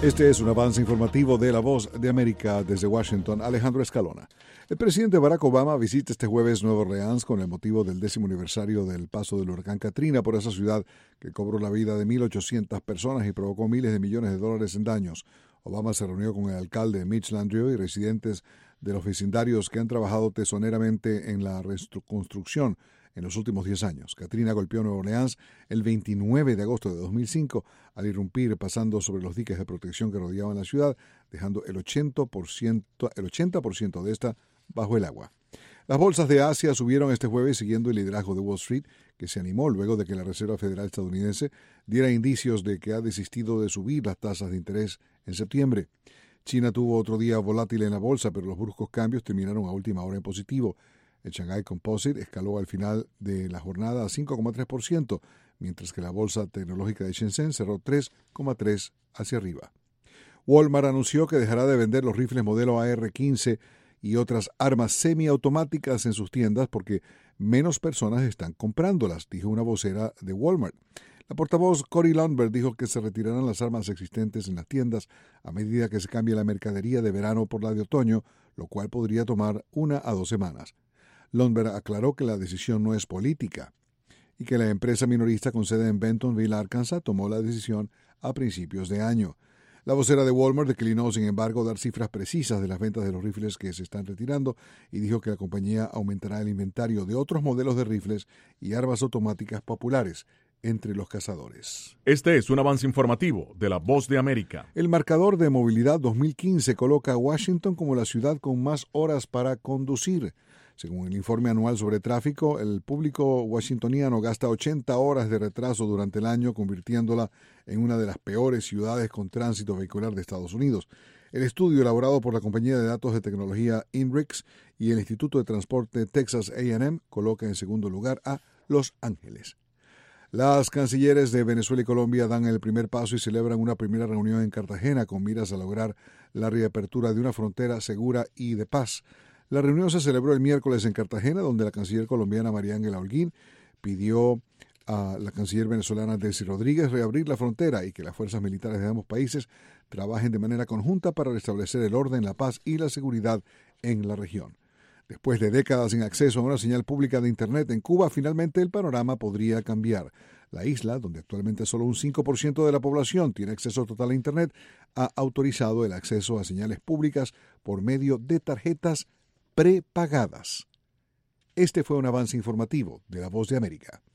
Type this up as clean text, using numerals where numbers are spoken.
Este es un avance informativo de La Voz de América desde Washington. Alejandro Escalona. El presidente Barack Obama visita este jueves Nueva Orleans con el motivo del 10º aniversario del paso del huracán Katrina por esa ciudad que cobró la vida de 1.800 personas y provocó miles de millones de dólares en daños. Obama se reunió con el alcalde Mitch Landrieu y residentes de los vecindarios que han trabajado tesoneramente en la reconstrucción en los últimos 10 años. Katrina golpeó Nueva Orleans el 29 de agosto de 2005 al irrumpir pasando sobre los diques de protección que rodeaban la ciudad, dejando el 80% de esta bajo el agua. Las bolsas de Asia subieron este jueves siguiendo el liderazgo de Wall Street, que se animó luego de que la Reserva Federal estadounidense diera indicios de que ha desistido de subir las tasas de interés en septiembre. China tuvo otro día volátil en la bolsa, pero los bruscos cambios terminaron a última hora en positivo. El Shanghai Composite escaló al final de la jornada a 5,3%, mientras que la bolsa tecnológica de Shenzhen cerró 3,3% hacia arriba. Walmart anunció que dejará de vender los rifles modelo AR-15 y otras armas semiautomáticas en sus tiendas porque menos personas están comprándolas, dijo una vocera de Walmart. La portavoz Cory Lundberg dijo que se retirarán las armas existentes en las tiendas a medida que se cambie la mercadería de verano por la de otoño, lo cual podría tomar 1 a 2 semanas. Lundberg aclaró que la decisión no es política y que la empresa minorista con sede en Bentonville, Arkansas, tomó la decisión a principios de año. La vocera de Walmart declinó, sin embargo, dar cifras precisas de las ventas de los rifles que se están retirando y dijo que la compañía aumentará el inventario de otros modelos de rifles y armas automáticas populares entre los cazadores. Este es un avance informativo de La Voz de América. El marcador de movilidad 2015 coloca a Washington como la ciudad con más horas para conducir. Según el informe anual sobre tráfico, el público washingtoniano gasta 80 horas de retraso durante el año, convirtiéndola en una de las peores ciudades con tránsito vehicular de Estados Unidos. El estudio elaborado por la compañía de datos de tecnología INRIX y el Instituto de Transporte Texas A&M coloca en segundo lugar a Los Ángeles. Las cancilleres de Venezuela y Colombia dan el primer paso y celebran una primera reunión en Cartagena con miras a lograr la reapertura de una frontera segura y de paz. La reunión se celebró el miércoles en Cartagena, donde la canciller colombiana María Ángela Holguín pidió a la canciller venezolana Delcy Rodríguez reabrir la frontera y que las fuerzas militares de ambos países trabajen de manera conjunta para restablecer el orden, la paz y la seguridad en la región. Después de décadas sin acceso a una señal pública de Internet en Cuba, finalmente el panorama podría cambiar. La isla, donde actualmente solo un 5% de la población tiene acceso total a Internet, ha autorizado el acceso a señales públicas por medio de tarjetas prepagadas. Este fue un avance informativo de La Voz de América.